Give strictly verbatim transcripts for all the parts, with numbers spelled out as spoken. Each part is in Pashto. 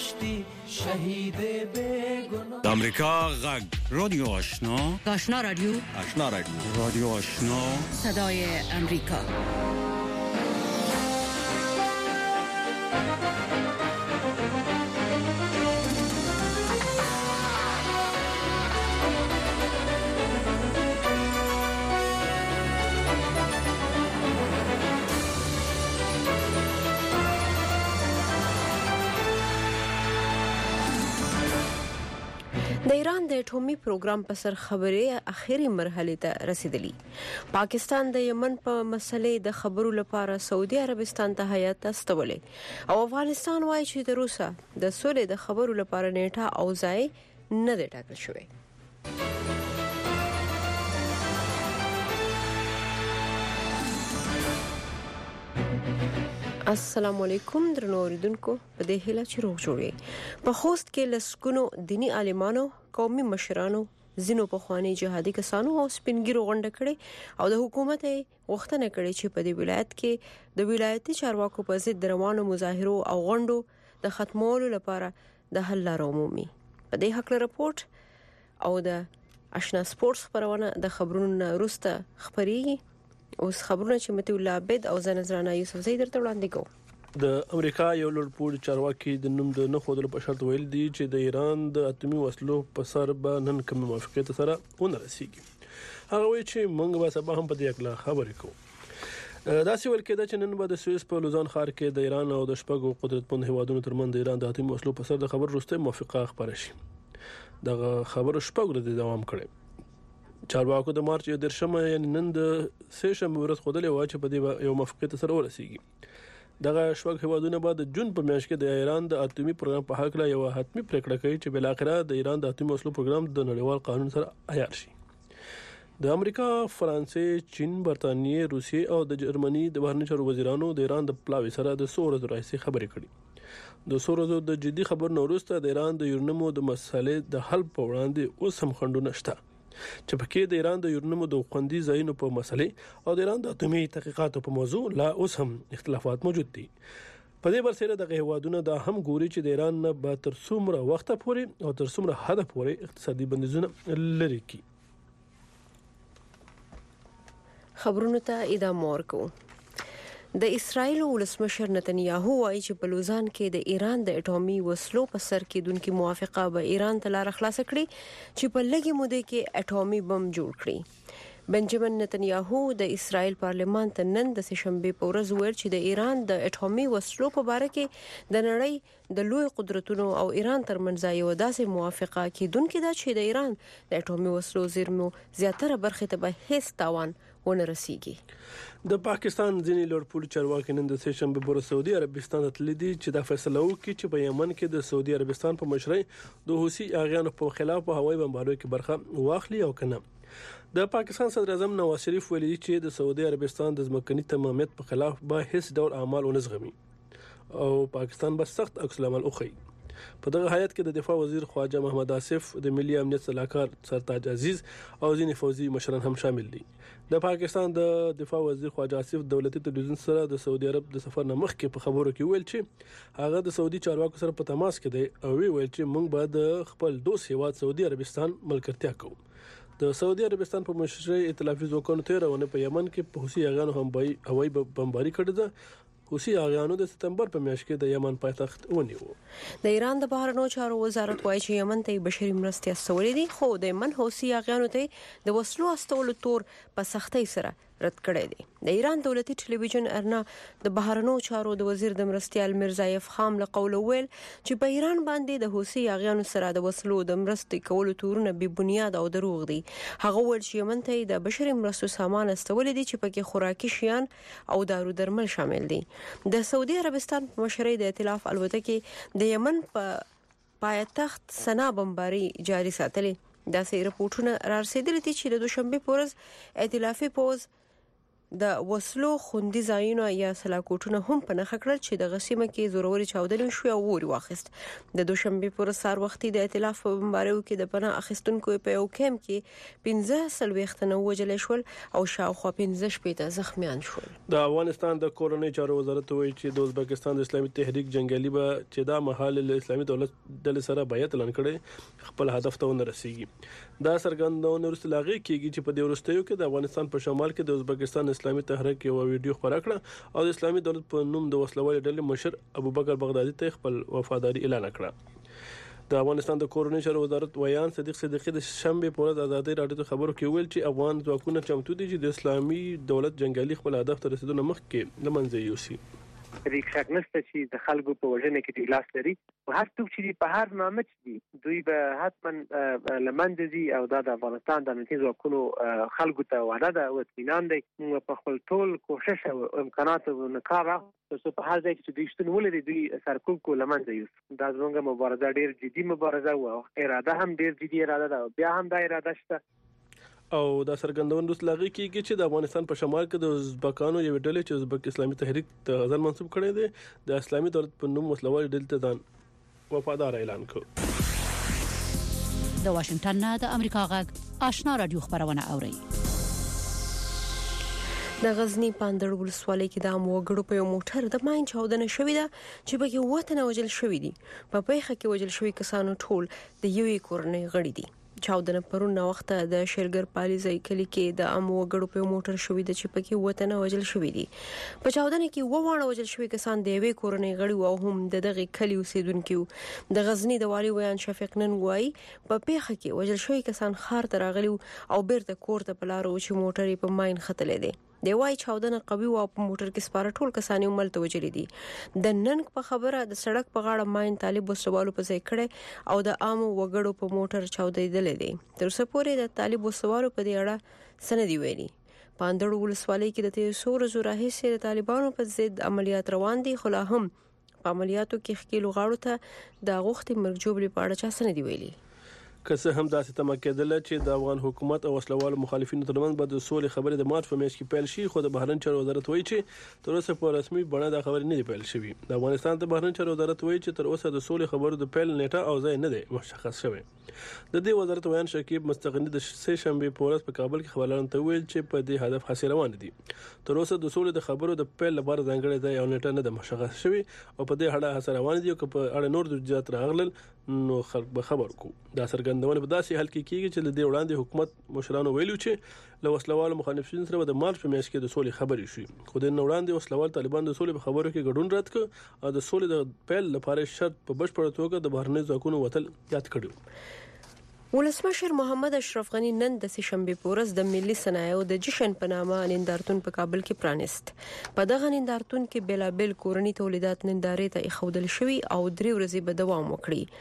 کشتی شهید بیگناه. امریکا غږ رادیو آشنا آشنا رادیو آشنا رادیو رادیو آشنا صدای امریکا. د ایران د اټومي پروګرام په سر خبرې اخیری مرحله ته رسیدلی. پاکستان د یمن په مسلې د خبرو لپاره سعودي عربستان ته هیات استولې او افغانستان وايي چې د روسا د سولې د خبرو لپاره نیټه او ځای نه دی ټاکل شوی. السلام علیکم درنو اوریدونکو، په دې هیله چې روغ جوړی. په خوست کې لسګونو دینی عالمانو، قومي مشرانو، زینو پخوانی جهادي کسانو او سپینګیرو غونډه کړي او د حکومت غوښتنه کړې چې په دې ولایت کې د ولایتي چارواکو په ضد روانو مظاهرو او غونډو د ختمولو لپاره د حل لاره ومومي. په دې حق له رپورت او د آشنا سپورتس خبرونه د خبرونو وروسته خبريږي. اوس خبرونه چې متي الله عبد او زنزرانه یوسف زید درته وړاندې کوم. د امریکا یو لوړپوړي چارواکي د نوم د نه خودلو په شرط ویل دي چې د ایران د اتمی وسلو په سر به نن کوم موافقت سره ونه رسیږي. هغه وایي چې موږ به سبا هم په دې اړه خبرې کوو. دا سی ول کېده چې نن به د سویس په لوزان ښار کې د ایران او د شپږو قدرتمن هیوادونو ترمنځ د ایران د اتمی وسلو په سر د خبر وروسته موافقه خبره شي. دغه خبر شپږ ورځې دوام کړي. چارواکو د مارچ یو درشمه یعنی نن د سیشن ورځ خودلې و چې په دې یو موافقت سره ورسیږي. دغه شپږ هیوادونه بعد د جون په میاشت کې د ایران د اتمی پروګرام په حق لا یو حتمی پریکړه کوي چې بل اخره د ایران د اتمی وسلو پروګرام د نړیوال قانون سره عیار شي. د امریکا، فرانسې، چین، برتانیې، روسیې او د جرمني د بهرنی چارو وزیرانو د ایران د پلاوي سره د سور راځي خبرې کړي. د سور د جدي خبر نو وروسته د ایران د یورنمو د مسالې د حل په وړاندې اوس هم خندونه شته چې پکې د ایران د یورنمو د خوندي ځایونو په مسلې او د ایران د اتمی تحقیقاتو په موضوع لا اوس هم اختلافات موجود دي. په دې برسره د هیوادونو دا هم ګوري چې د ایران نه به تر څومره وخت پورې او تر څومره حد پورې اقتصادي بندیزونه لري کی. خبرونه ته ادامه ورکوم. د اسرایل ولسمشر نتنیاهو وايي چې په لوزان کې د ایران د اټومي وسلو په سر کېدونکو موافقه به ایران ته لار خلاص کړي چې په لږه موده کې اټومي بم جوړ کړي. بنجامین نتنیاهو د اسرایل پارلمان ته نن د سهشنبه په ورځ ویل چې د ایران د اټومي وسلو په اړه کې د نړۍ د لوی قدرتونو او ایران ترمنځ یو داسې موافقه کېدونکې ده چې د ایران د اټومي وسلو زیرمو زیاتره برخه ته به هیڅ تاوان ونه رسیږي. د پاکستان ځینې لوړپوړي چارواکي نن د سهشنبه په ورځ سعودي عربستان ته تللي دي چې دا فیصله وکړي چې په یمن کې د سعودي عربستان په مشرۍ د حوثي اغیانو په خلاف په هوایي بمباریو کې برخه واخلي او کنه. د پاکستان صدر اعظم نواز شریف ویلي چې د سعودي عربستان د ځمکني تمامیت په خلاف به هیڅ ډول اعمال ونه زغمي او پاکستان به سخت عکس العمل وکړي. په دغه حالت کې د دفاع وزیر خواجه محمد آصف، د ملي امنیت صلاحکار سرتاج عزیز او ځینې فوجي مشران هم شامل دي. د پاکستان د دفاع وزیر خواجه آصف دولتي تلویزیون سره د سعودي عرب د سفر نه مخکې په خبرو کې ویل چې هغه د سعودي چارواکو سره په تماس کې دی او ویل چې موږ به د خپل دوست هیواد سعودي عربستان ملګرتیا کوو. د سعودي عربستان په مشرۍ ائتلافي ځواکونو تیرونه په یمن کې په حوثي اغیانو هم هوایي بمباري کړې ده. حوثي اغیانو د سپتمبر په میاشت کې د یمن پایتخت ونیو. د ایران د بهرنیو چارو وزارت وايي چې یمن ته بشري مرستې استولې دي، خو د یمن حوثي اغیانو ته د وسلو استولو تور په سختۍ سره رد کړی دی. د ایران دولتي ټلویزیون ارنا د بهرنیو چارو د وزیر د مرستیال مرزایف خام له قوله ویل چې په ایران باندې د حوثي اغیانو سره د وسلو د مرستې کولو تورونه بې بنیاد او دروغ دي. هغه ویل چې یمن ته د بشري مرستو سامان استولې دي چې پکې خوراکي شیان او دارو درمل شامل دي. د سعودي عربستان په مشرۍ د ائتلاف الوتکې د یمن په پایتخت سنا بمباري جاري ساتلې. دا سې رپورټونه را رسیدلي دي چې د دوشنبه په ورځ ائتلافي پوز د وسلو خوندي ځایونه یا سلاکوټونه هم په نخښه کړل چې د غسیمه کې زوروري چاودنې شو او وری واخیست. د دوشنبه پر سار وختي د ائتلاف په بمباریو کې د پناه اخیستونکو په یو کیمپ کې پنځه سلويختنه وجل شول او شاوخوا پنځه شپېته زخمیان شول. د افغانستان د کورنۍ چارو وزارت وایي چې د ازبکستان د اسلامي تحریک جنگالي به چې دا مهال له اسلامي دولت ډلې سره بیعت اعلان کړي خپل هدف ته ونه رسیږي. دا څرګندونه ورسته لاغي کیږي چې په دې ورستیو کې د افغانستان په شمال کې د ازبکستان اسلامي تحریک یو ویډیو خبره کړه او د اسلامي دولت په نوم د وسلوال ډلې مشر ابوبکر بغدادي ته خپل وفاداری اعلان کړه. د افغانستان د کورنۍ چارو وزارت ویان صدیق صدیقی د شنبه په ورځ ازادي راډیو ته خبرو کې ویل چې افغان ځواکونه چمتو دي چې د اسلامي دولت جنگالي خپل هدف ته رسیدو نه مخکې لمنځه یوسي. ریک شک نشته چې د خلکو په وژنه کې د لاس لري او هر څوک چې په هر نامه چې دوی به حتما لمنځه دي او دا د افغانستان د امنیتي ځواکونو خلکو ته وعده ده او اطمینان دی. موږ په خپل ټول کوشش او امکانات او کار تاسو په هر ځای کې دوی شتون ولري دوی سرکوب کو لمنځه یوسي. دا زموږ مبارزه ډیر جدي مبارزه او اراده هم ډیر جدي اراده ده. بیا هم دا اراده شته او دا څرګندونه د لغې کېږي چې د افغانستان په شمال کې د ازبکانو یو ډلې چې ازبک اسلامي تحریک ته غزل منسوب کړي دي د اسلامي دولت په نوم وسلوال ډلې ته ځان وفادار اعلان کړ. د واشنگټن نه د امریکا غږ آشنا رادیو خبرونه اوري. د غزنی پاندړ ولسوالۍ کې د اموګړو په یو موټر د ماین چاودنه شوې ده چې په کې وته نه وجل شوې دي. په پیښه کې وجل شوی کسانو ټول د یوې کورنۍ غړي دي. چاودنه پرون وخت د شیرګر پالیزي کلی کې د اموګړو په موټر شوې ده چې په کې وته نه وجل شوې دي. په چاودنه کې ووانه وجل شوی کسان د یوې کورنۍ غړي او هم د دغه کلی اوسیدونکو. د غزنی د والی ویان شفیق نن غوای په پیښه کې وجل شوی کسان خار ته راغلي او بیرته کور ته پلارو چې موټر په ماین ختلې دي. دی وای چاودنه قوي او په موټر کې سپاره ټول کسان یې ملته وجلي دي. د ننګ په خبره د سړک په غاړه ماین طالب وسوالو په ځای کړي او د عام وګړو په موټر چاودېدل دي. تر څو پورې د طالب وسوالو په دې اړه سندې ویلي. پاندړ ولسوالۍ کې د تیر سور زوره هیڅ د طالبانو په ضد عملیات روان دي خو لا هم په عملیاتو کې خکېلو غاړو ته د غوښتي مرجوب لپاره چا سندې ویلي. که څه هم داسې تمه کېدله چې د افغان حکومت او وسلوالو مخالفینو ترمنځ به د سولې خبرې د مارچ په میاشت کې پیل شي خو د بهرنی چارو وزارت وایي چې تر اوسه په رسمي بڼه دا خبرې نه دي پیل شوې. د افغانستان د بهرنی چارو وزارت وایي چې تر اوسه د سولې خبرو د پیل نیټه او ځای نه دی مشخص شوی. د دې وزارت ویان شکیب مستغنی د سه شنبه په ورځ په کابل کې خبرلارو ته ویل چې په دې هدف هڅې روان دي. تر اوسه د سولې د خبرو د پیل لپاره ځانګړی ځای او نیټه نه ده مشخص شوی او په دې اړه هڅې روان دي او په اړه نور د جات راغلل نو خلک به خبر کو. دا څرګندونه په داسې حال کې کیږي چې د دې وړاندې حکومت مشرانو ویلو چې له وسلوالو مخالفینو سره د مارچ په میاشت کې د سولې خبرې شوې خو د وړاندې وسلوال طالبان د سولې په خبرو کې ګډون رد کړ او د سولې د پیل لپاره شرط په بشپړ توګه د بهرنی ځواکونو وتل یاد کړو. ولسمشر محمد اشرف غنی نن د سشنبه په ورځ د ملي صنایعو د جشن په نامه نندارتون په کابل کې پرانیست. په دغه نندارتون کې بلابل کورنی تولیدات نندارې ته اخودل شوی او درې ورځې به دوام وکړي.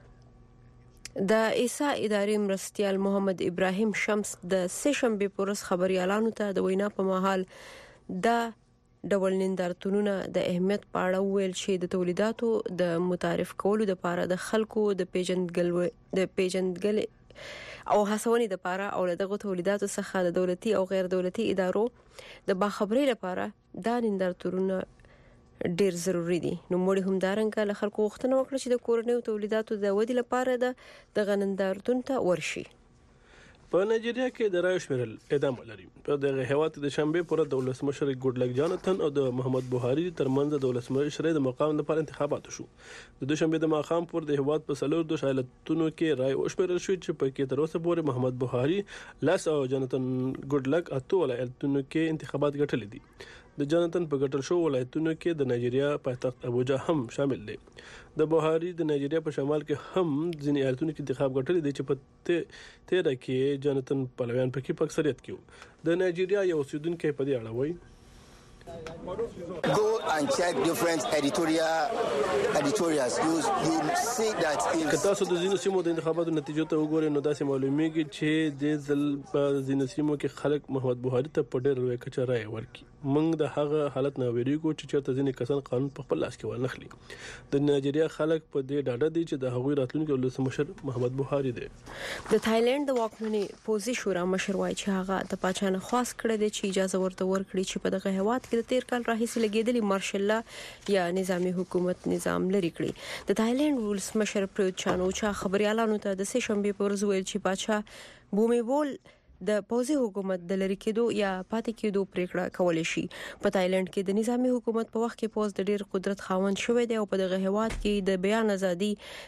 د ایسا ادارې مرستیال محمد ابراهیم شمس د سشنبه په ورځ خبريالانو ته د وینا په محل د ډول نندارتونونه د اهمیت په اړه ویل چې د تولیداتو د متعارف کولو لپاره د خلکو د پیژندګل د پیژندګل او هڅونې لپاره او دغه تولیداتو څخه د دولتي او غیر دولتي ادارو د باخبرۍ لپاره دا نندارتونونه ډیر ضروری دي. نو موږ هم دارنګه له خلکو وختونه وکړو چې د کورنیو تولیداتو د ودی لپاره د غنندارتون ته ورشي. په نایجیریا کې د رایو شمیرل ادامه لري. په دغه هیواد د شنبه پر د ولسمشر ګډلک جانتن او د محمد بوهاري ترمنځ د ولسمشر د مقام لپاره انتخابات شو. د دوشنبه د ماخام پر د هیواد په سلور د شایلتونو کې رای شمیرل شو چې په کې تر اوسه پورې محمد بوهاري لاس او جانتن ګډلک اته ولایتونو کې انتخابات ګټلې دي. د جانتن په ګټل شو ولایتونو کې د نایجیریا پایتخت ابوجا هم شامل دي. د بوهاري د نایجیریا په شمال کې هم ځینې ایالتونو کې انتخاب ګټلې دي چې په تیره کې جانتن پلویان پکې په اکثریت کې وو. د نایجیریا یو اوسیدونکو په دې اړه وایي Go and check different editorial editorials. You you see that if که تاسو د ځینو سیمو د انتخاباتو نتیجو ته وګورئ نو داسې معلومیږي چې د ځل په ځینو سیمو کې خلک محمد بوهاري ته په ډېر لوی کچه رائے ورکړي. موږ د هغه حالت نه ویریږو چې چېرته ځینې کسان قانون په خپل لاس کې ورنخلي. د نایجیریا خلک په دې ډاډه دي چې د هغوی راتلونکي ولسمشر محمد بوهاري دی. د تایلند د واکمنې پوزي شورا مشر وایي چې هغه د پاچانه خاص کړی دی چې اجازه ورته ورکړي چې په دغه هیواد کې د تیر کال راهیسې لګیدلي مارشل یا نظامی حکومت نظام لري کړی. د تایلند ولسمشر پریوت چان اوچا خبريالانو ته د سه شنبه پر ورځ ویل چې پاچا بومیبول د پوزي حکومت د لری کېدو یا پاتې کېدو پریکړه کولای شي. په تایلند کې د نظامی حکومت په وخت کې پوز د ډیر قدرت خاوند شوی دی او په دغه هیواد کې د بیان ازادي